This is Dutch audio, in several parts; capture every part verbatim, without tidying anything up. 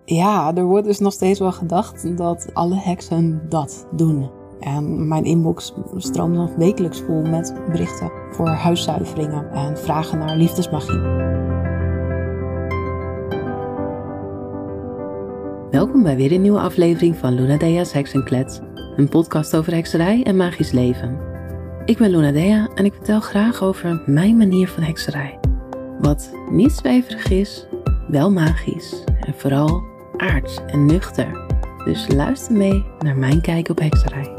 ja, er wordt dus nog steeds wel gedacht dat alle heksen dat doen. En mijn inbox stroomt nog wekelijks vol met berichten voor huiszuiveringen en vragen naar liefdesmagie. Welkom bij weer een nieuwe aflevering van Luna Dea's Heksenklets, een podcast over hekserij en magisch leven. Ik ben Luna Dea en ik vertel graag over mijn manier van hekserij. Wat niet zweverig is, wel magisch en vooral aards en nuchter. Dus luister mee naar mijn kijk op hekserij.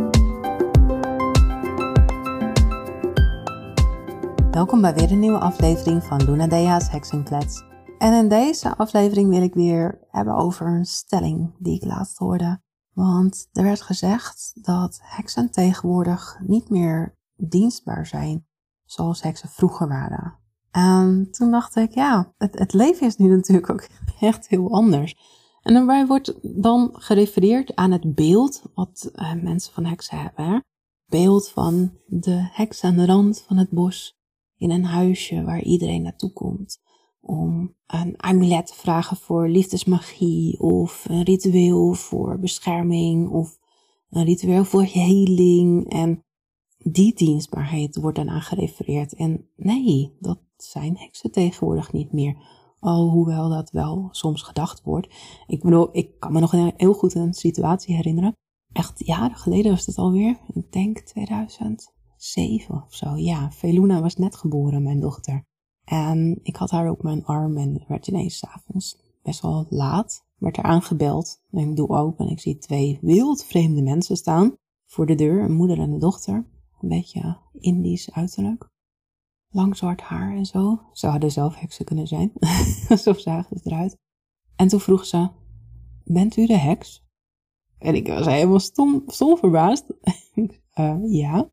Welkom bij weer een nieuwe aflevering van Luna Dea's Heksenklets. En in deze aflevering wil ik weer hebben over een stelling die ik laatst hoorde. Want er werd gezegd dat heksen tegenwoordig niet meer dienstbaar zijn zoals heksen vroeger waren. En toen dacht ik, ja, het, het leven is nu natuurlijk ook echt heel anders. En daarbij wordt dan gerefereerd aan het beeld wat uh, mensen van heksen hebben. Hè? Beeld van de heks aan de rand van het bos in een huisje waar iedereen naartoe komt. Om een amulet te vragen voor liefdesmagie of een ritueel voor bescherming of een ritueel voor heling. En die dienstbaarheid wordt dan aan gerefereerd. En nee, dat zijn heksen tegenwoordig niet meer. Alhoewel dat wel soms gedacht wordt. Ik bedoel, ik kan me nog een, heel goed een situatie herinneren. Echt jaren geleden was dat alweer. Ik denk tweeduizend zeven of zo. Ja, Feluna was net geboren, mijn dochter. En ik had haar op mijn arm en werd ineens 's avonds best wel laat. Werd er aangebeld. En ik doe open en ik zie twee wildvreemde mensen staan voor de deur. Een moeder en een dochter. Een beetje Indisch uiterlijk. Lang zwart haar en zo. Ze hadden zelf heksen kunnen zijn. Zo zagen ze eruit. En toen vroeg ze, bent u de heks? En ik was helemaal stom, stom verbaasd. uh, ja.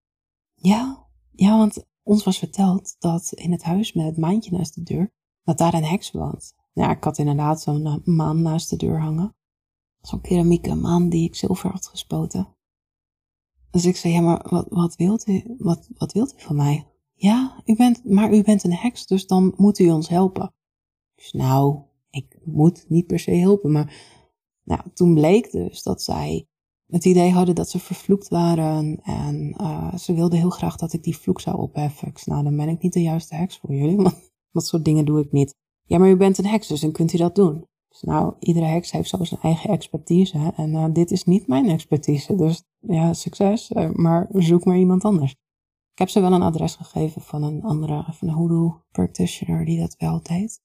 Ja, ja, want ons was verteld dat in het huis met het maantje naast de deur, dat daar een heks woont. Ja, ik had inderdaad zo'n maan naast de deur hangen. Zo'n keramieke maan die ik zilver had gespoten. Dus ik zei, ja, maar wat, wat wilt u? Wat, wat wilt u van mij? Ja, u bent, maar u bent een heks, dus dan moet u ons helpen. Dus nou, ik moet niet per se helpen, maar nou, toen bleek dus dat zij het idee hadden dat ze vervloekt waren en uh, ze wilden heel graag dat ik die vloek zou opheffen. Ik zei, nou, dan ben ik niet de juiste heks voor jullie, want dat soort dingen doe ik niet. Ja, maar u bent een heks, dus dan kunt u dat doen. Dus nou, iedere heks heeft zo zijn eigen expertise en uh, dit is niet mijn expertise, dus ja, succes, uh, maar zoek maar iemand anders. Ik heb ze wel een adres gegeven van een andere, van een hoodoo practitioner die dat wel deed.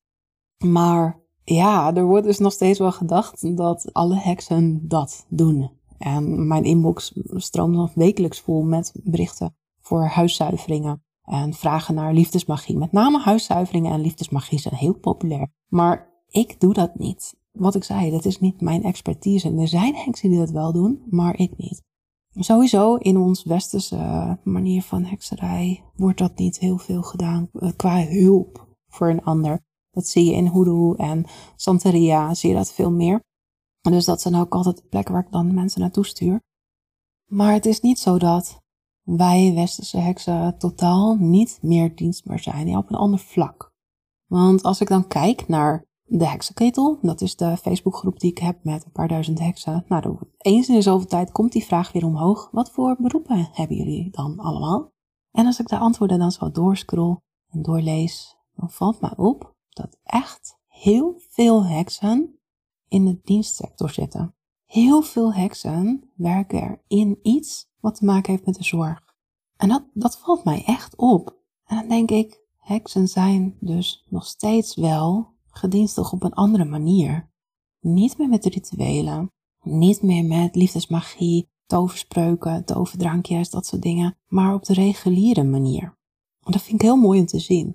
Maar ja, er wordt dus nog steeds wel gedacht dat alle heksen dat doen. En mijn inbox stroomt nog wekelijks vol met berichten voor huiszuiveringen en vragen naar liefdesmagie. Met name huiszuiveringen en liefdesmagie zijn heel populair. Maar ik doe dat niet. Wat ik zei, dat is niet mijn expertise. En er zijn heksen die dat wel doen, maar ik niet. Sowieso in ons westerse manier van hekserij wordt dat niet heel veel gedaan qua hulp voor een ander. Dat zie je in hoodoo en Santeria, zie je dat veel meer. Dus dat zijn ook altijd de plekken waar ik dan mensen naartoe stuur. Maar het is niet zo dat wij westerse heksen totaal niet meer dienstbaar zijn. Ja, op een ander vlak. Want als ik dan kijk naar de heksenketel, dat is de Facebookgroep die ik heb met een paar duizend heksen. Nou, eens in de zoveel tijd komt die vraag weer omhoog. Wat voor beroepen hebben jullie dan allemaal? En als ik de antwoorden dan zo doorscroll en doorlees, dan valt mij op dat echt heel veel heksen in de dienstsector zitten. Heel veel heksen werken er in iets wat te maken heeft met de zorg. En dat, dat valt mij echt op. En dan denk ik, heksen zijn dus nog steeds wel gedienstig op een andere manier. Niet meer met rituelen, niet meer met liefdesmagie, toverspreuken, toverdrankjes, dat soort dingen, maar op de reguliere manier. En dat vind ik heel mooi om te zien.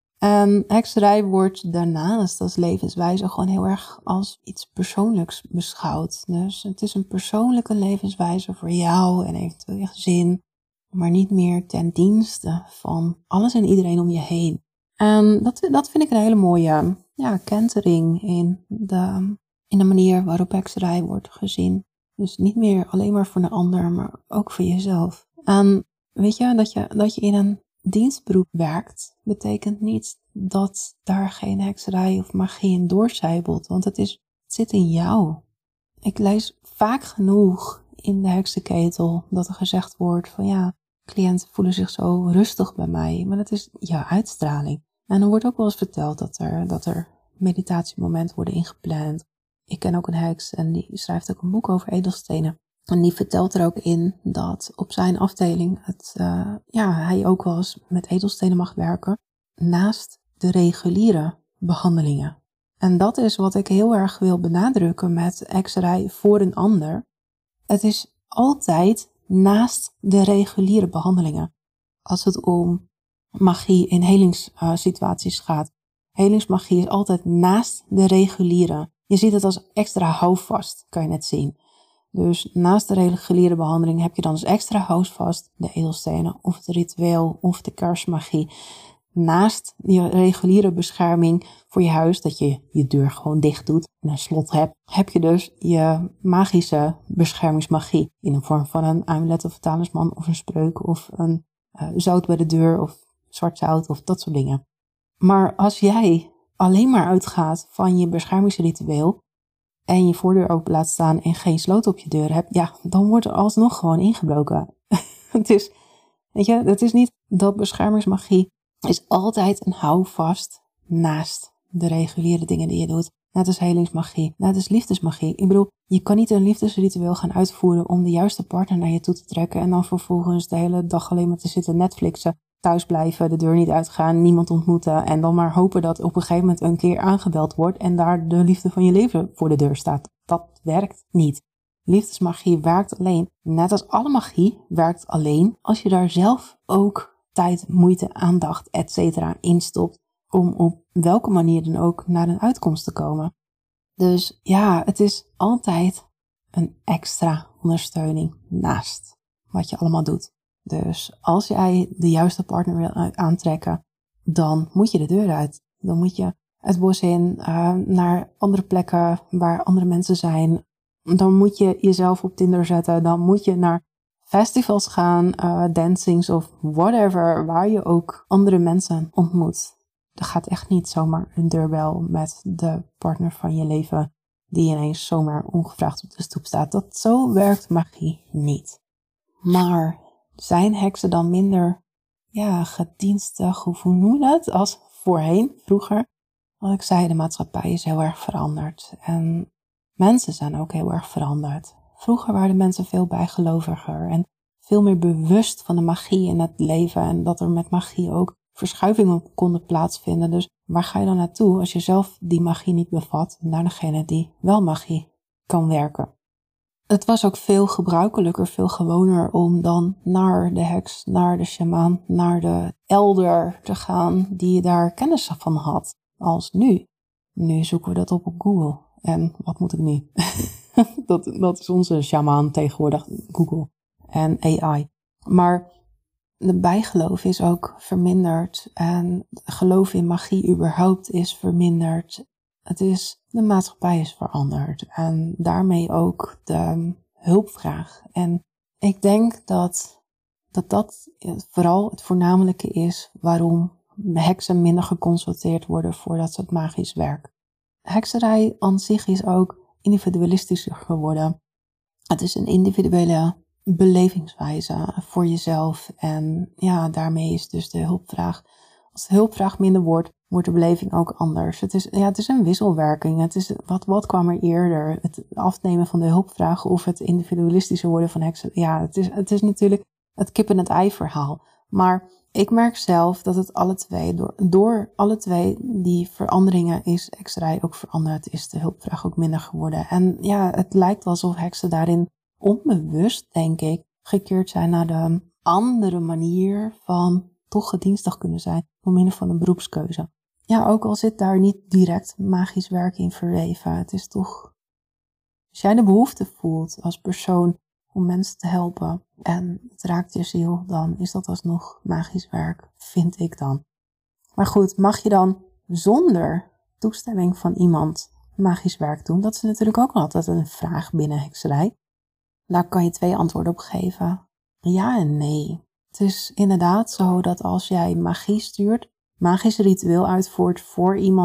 En hekserij wordt daarnaast als levenswijze gewoon heel erg als iets persoonlijks beschouwd. Dus het is een persoonlijke levenswijze voor jou en eventueel je gezin, maar niet meer ten dienste van alles en iedereen om je heen. En dat, dat vind ik een hele mooie ja, kentering in de, in de manier waarop hekserij wordt gezien. Dus niet meer alleen maar voor een ander, maar ook voor jezelf. En weet je, dat je, dat je in een dienstberoep werkt, betekent niet dat daar geen hekserij of magie in doorcijpelt. Want het is zit in jou. Ik lees vaak genoeg in de heksenketel dat er gezegd wordt van ja, cliënten voelen zich zo rustig bij mij. Maar dat is jouw uitstraling. En er wordt ook wel eens verteld dat er, dat er meditatiemomenten worden ingepland. Ik ken ook een heks en die schrijft ook een boek over edelstenen. En die vertelt er ook in dat op zijn afdeling het, uh, ja, hij ook wel eens met edelstenen mag werken. Naast de reguliere behandelingen. En dat is wat ik heel erg wil benadrukken met hekserij voor een ander. Het is altijd naast de reguliere behandelingen. Als het om magie in helingssituaties gaat. Helingsmagie is altijd naast de reguliere. Je ziet het als extra houvast, kan je net zien. Dus naast de reguliere behandeling heb je dan als extra houvast de edelstenen of het ritueel of de kerstmagie. Naast je reguliere bescherming voor je huis, dat je je deur gewoon dicht doet en een slot hebt, heb je dus je magische beschermingsmagie in de vorm van een amulet of een talisman of een spreuk of een uh, zout bij de deur of zwart zout of dat soort dingen. Maar als jij alleen maar uitgaat van je beschermingsritueel en je voordeur open laat staan en geen sloot op je deur hebt, ja, dan wordt er alsnog gewoon ingebroken. Het is, weet je, het is niet dat beschermingsmagie is altijd een houvast naast de reguliere dingen die je doet. Net als helingsmagie, net als liefdesmagie. Ik bedoel, je kan niet een liefdesritueel gaan uitvoeren om de juiste partner naar je toe te trekken en dan vervolgens de hele dag alleen maar te zitten Netflixen, thuis blijven, de deur niet uitgaan, niemand ontmoeten en dan maar hopen dat op een gegeven moment een keer aangebeld wordt en daar de liefde van je leven voor de deur staat. Dat werkt niet. Liefdesmagie werkt alleen, net als alle magie werkt alleen als je daar zelf ook tijd, moeite, aandacht, et cetera instopt om op welke manier dan ook naar een uitkomst te komen. Dus ja, het is altijd een extra ondersteuning naast wat je allemaal doet. Dus als jij de juiste partner wil aantrekken, dan moet je de deur uit. Dan moet je het bos in, uh, naar andere plekken waar andere mensen zijn. Dan moet je jezelf op Tinder zetten. Dan moet je naar festivals gaan, uh, dancings of whatever, waar je ook andere mensen ontmoet. Er gaat echt niet zomaar een deurbel met de partner van je leven die ineens zomaar ongevraagd op de stoep staat. Dat zo werkt magie niet. Maar zijn heksen dan minder, ja, gedienstig, of hoe noem je dat, als voorheen, vroeger? Wat ik zei, de maatschappij is heel erg veranderd. En mensen zijn ook heel erg veranderd. Vroeger waren mensen veel bijgeloviger en veel meer bewust van de magie in het leven. En dat er met magie ook verschuivingen konden plaatsvinden. Dus waar ga je dan naartoe als je zelf die magie niet bevat? Naar degene die wel magie kan werken. Het was ook veel gebruikelijker, veel gewoner om dan naar de heks, naar de sjamaan, naar de elder te gaan die je daar kennis van had. Als nu. Nu zoeken we dat op op Google. En wat moet ik nu? dat, dat is onze sjamaan tegenwoordig, Google en A I. Maar de bijgeloof is ook verminderd en geloof in magie überhaupt is verminderd. Het is, de maatschappij is veranderd en daarmee ook de hulpvraag. En ik denk dat dat, dat vooral het voornamelijke is waarom heksen minder geconsulteerd worden voordat ze het magisch werk. Hekserij aan zich is ook individualistischer geworden. Het is een individuele belevingswijze voor jezelf. En ja, daarmee is dus de hulpvraag. Als de hulpvraag minder wordt, wordt de beleving ook anders. Het is, ja, het is een wisselwerking. Het is, wat, wat kwam er eerder? Het afnemen van de hulpvraag of het individualistische worden van heksen? Ja, het is, het is natuurlijk het kip en het ei verhaal. Maar ik merk zelf dat het alle twee, door, door alle twee die veranderingen is hekserij ook veranderd. Is de hulpvraag ook minder geworden. En ja, het lijkt wel alsof heksen daarin onbewust, denk ik, gekeerd zijn naar de andere manier van toch gedienstig kunnen zijn, door middel van een beroepskeuze. Ja, ook al zit daar niet direct magisch werk in verweven, het is toch, als jij de behoefte voelt als persoon om mensen te helpen en het raakt je ziel, dan is dat alsnog magisch werk, vind ik dan. Maar goed, mag je dan zonder toestemming van iemand magisch werk doen? Dat is natuurlijk ook altijd een vraag binnen hekserij. Daar kan je twee antwoorden op geven. Ja en nee. Het is inderdaad zo dat als jij magie stuurt, magisch ritueel uitvoert voor iemand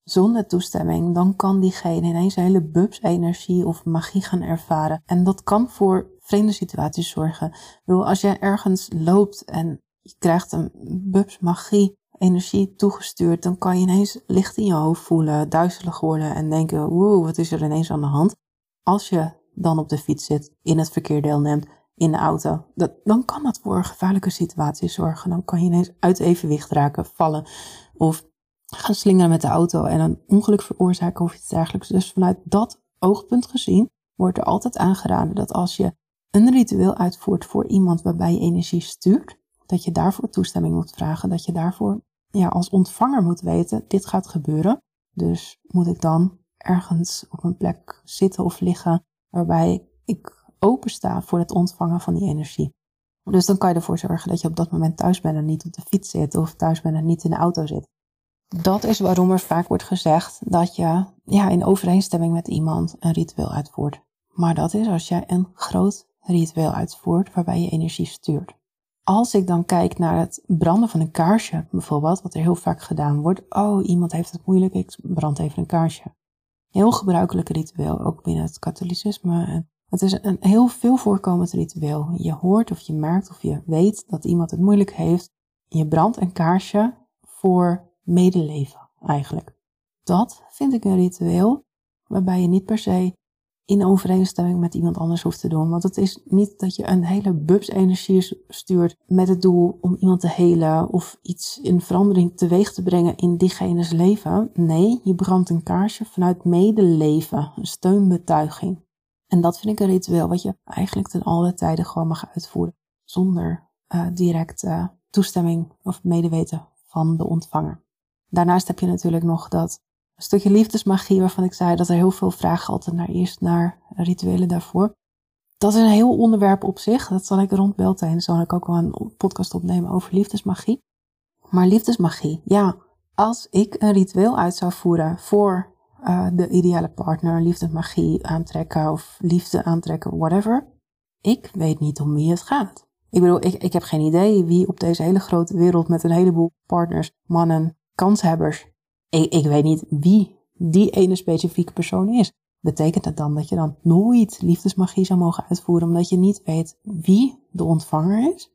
zonder toestemming, dan kan diegene ineens een hele bubs-energie of magie gaan ervaren. En dat kan voor vreemde situaties zorgen. Ik bedoel, als jij ergens loopt en je krijgt een bubs-magie energie toegestuurd, dan kan je ineens licht in je hoofd voelen, duizelig worden en denken, woe, wat is er ineens aan de hand? Als je dan op de fiets zit, in het verkeer deelneemt, in de auto, dat, dan kan dat voor gevaarlijke situaties zorgen. Dan kan je ineens uit evenwicht raken, vallen of gaan slingeren met de auto en een ongeluk veroorzaken of iets dergelijks. Dus vanuit dat oogpunt gezien wordt er altijd aangeraden dat als je een ritueel uitvoert voor iemand waarbij je energie stuurt, dat je daarvoor toestemming moet vragen, dat je daarvoor ja, als ontvanger moet weten, dit gaat gebeuren. Dus moet ik dan ergens op een plek zitten of liggen waarbij ik opensta voor het ontvangen van die energie. Dus dan kan je ervoor zorgen dat je op dat moment thuis bent en niet op de fiets zit of thuis bent en niet in de auto zit. Dat is waarom er vaak wordt gezegd dat je ja, in overeenstemming met iemand een ritueel uitvoert. Maar dat is als jij een groot ritueel uitvoert waarbij je energie stuurt. Als ik dan kijk naar het branden van een kaarsje bijvoorbeeld, wat er heel vaak gedaan wordt. Oh, iemand heeft het moeilijk, ik brand even een kaarsje. Heel gebruikelijk ritueel, ook binnen het katholicisme. Het is een heel veel voorkomend ritueel. Je hoort of je merkt of je weet dat iemand het moeilijk heeft. Je brandt een kaarsje voor medeleven eigenlijk. Dat vind ik een ritueel waarbij je niet per se in overeenstemming met iemand anders hoeft te doen. Want het is niet dat je een hele bubs energie stuurt met het doel om iemand te helen of iets in verandering teweeg te brengen in diegene's leven. Nee, je brandt een kaarsje vanuit medeleven, een steunbetuiging. En dat vind ik een ritueel wat je eigenlijk ten alle tijde gewoon mag uitvoeren zonder uh, direct uh, toestemming of medeweten van de ontvanger. Daarnaast heb je natuurlijk nog dat stukje liefdesmagie waarvan ik zei dat er heel veel vragen altijd naar is, naar rituelen daarvoor. Dat is een heel onderwerp op zich. Dat zal ik rond Beltane, zal ik ook wel een podcast opnemen over liefdesmagie. Maar liefdesmagie, ja, als ik een ritueel uit zou voeren voor uh, de ideale partner, liefdesmagie aantrekken of liefde aantrekken, whatever. Ik weet niet om wie het gaat. Ik bedoel, ik, ik heb geen idee wie op deze hele grote wereld met een heleboel partners, mannen, kanshebbers. Ik, ik weet niet wie die ene specifieke persoon is. Betekent dat dan dat je dan nooit liefdesmagie zou mogen uitvoeren omdat je niet weet wie de ontvanger is?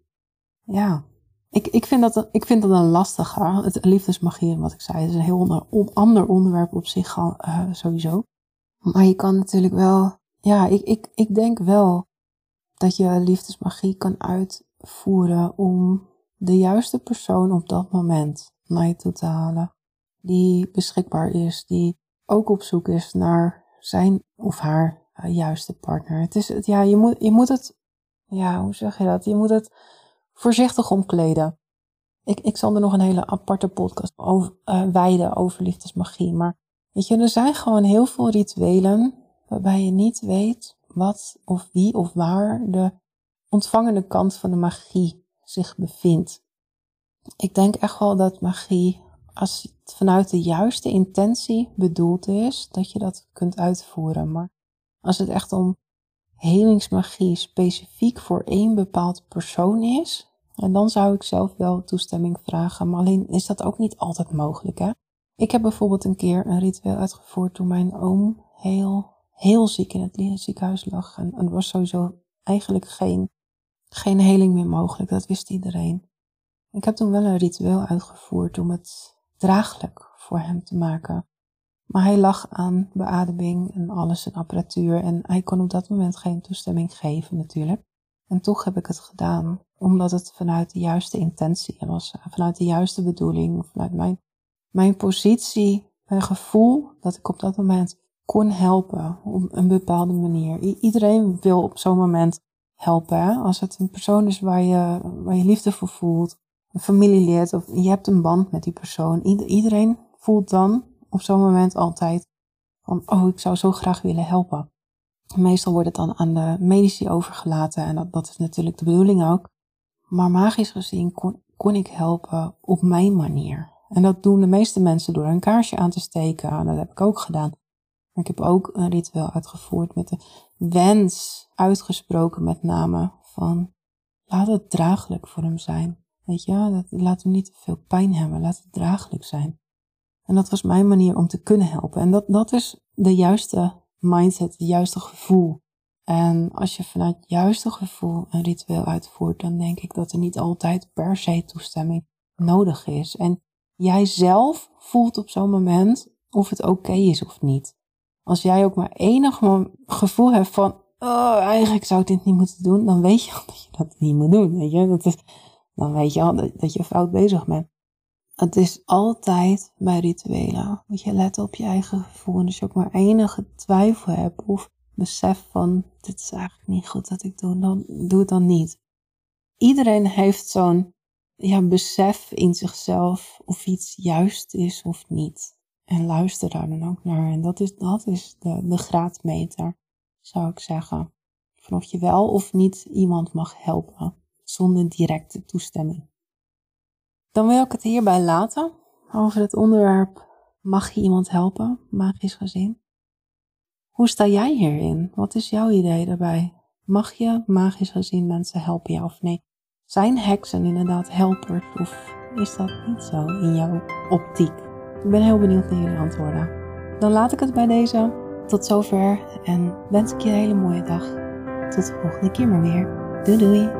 Ja, ik, ik, vind, dat, ik vind dat een lastige. Het liefdesmagie, wat ik zei, is een heel onder, on, ander onderwerp op zich uh, sowieso. Maar je kan natuurlijk wel, ja, ik, ik, ik denk wel dat je liefdesmagie kan uitvoeren om de juiste persoon op dat moment naar je toe te halen. Die beschikbaar is, die ook op zoek is naar zijn of haar uh, juiste partner. Het is, het, ja, je moet, je moet het, ja, hoe zeg je dat? Je moet het voorzichtig omkleden. Ik, ik zal er nog een hele aparte podcast over, uh, wijden over liefdesmagie. Maar weet je, er zijn gewoon heel veel rituelen waarbij je niet weet wat of wie of waar de ontvangende kant van de magie zich bevindt. Ik denk echt wel dat magie, als het vanuit de juiste intentie bedoeld is, dat je dat kunt uitvoeren. Maar als het echt om helingsmagie specifiek voor één bepaald persoon is, en dan zou ik zelf wel toestemming vragen. Maar alleen is dat ook niet altijd mogelijk, hè? Ik heb bijvoorbeeld een keer een ritueel uitgevoerd toen mijn oom heel, heel ziek in het ziekenhuis lag. En er was sowieso eigenlijk geen, geen heling meer mogelijk, dat wist iedereen. Ik heb toen wel een ritueel uitgevoerd om het draaglijk voor hem te maken. Maar hij lag aan beademing en alles en apparatuur en hij kon op dat moment geen toestemming geven natuurlijk. En toch heb ik het gedaan, omdat het vanuit de juiste intentie was, vanuit de juiste bedoeling, vanuit mijn, mijn positie, mijn gevoel dat ik op dat moment kon helpen op een bepaalde manier. I- iedereen wil op zo'n moment helpen, hè? Als het een persoon is waar je, waar je liefde voor voelt, een familielid of je hebt een band met die persoon. I- iedereen voelt dan op zo'n moment altijd van, oh, ik zou zo graag willen helpen. Meestal wordt het dan aan de medici overgelaten en dat, dat is natuurlijk de bedoeling ook. Maar magisch gezien kon, kon ik helpen op mijn manier. En dat doen de meeste mensen door een kaarsje aan te steken. Dat heb ik ook gedaan. Maar ik heb ook een ritueel uitgevoerd met de wens uitgesproken met name van, laat het draaglijk voor hem zijn. Weet je, dat, laat hem niet te veel pijn hebben, laat het draaglijk zijn. En dat was mijn manier om te kunnen helpen. En dat, dat is de juiste mindset, het juiste gevoel. En als je vanuit het juiste gevoel een ritueel uitvoert, dan denk ik dat er niet altijd per se toestemming nodig is. En jij zelf voelt op zo'n moment of het oké is of niet. Als jij ook maar enig gevoel hebt van, oh, eigenlijk zou ik dit niet moeten doen, dan weet je al dat je dat niet moet doen. Weet je? Dat is, dan weet je al dat, dat je fout bezig bent. Het is altijd bij rituelen. Moet je letten op je eigen gevoel. En als je ook maar enige twijfel hebt of besef van, dit is eigenlijk niet goed dat ik doe, dan doe het dan niet. Iedereen heeft zo'n ja, besef in zichzelf of iets juist is of niet. En luister daar dan ook naar. En dat is, dat is de, de graadmeter, zou ik zeggen. Van of je wel of niet iemand mag helpen, zonder directe toestemming. Dan wil ik het hierbij laten, over het onderwerp, mag je iemand helpen, magisch gezien? Hoe sta jij hierin? Wat is jouw idee daarbij? Mag je magisch gezien mensen helpen, ja of nee? Zijn heksen inderdaad helpers of is dat niet zo in jouw optiek? Ik ben heel benieuwd naar jullie antwoorden. Dan laat ik het bij deze. Tot zover en wens ik je een hele mooie dag. Tot de volgende keer maar weer. Doei doei!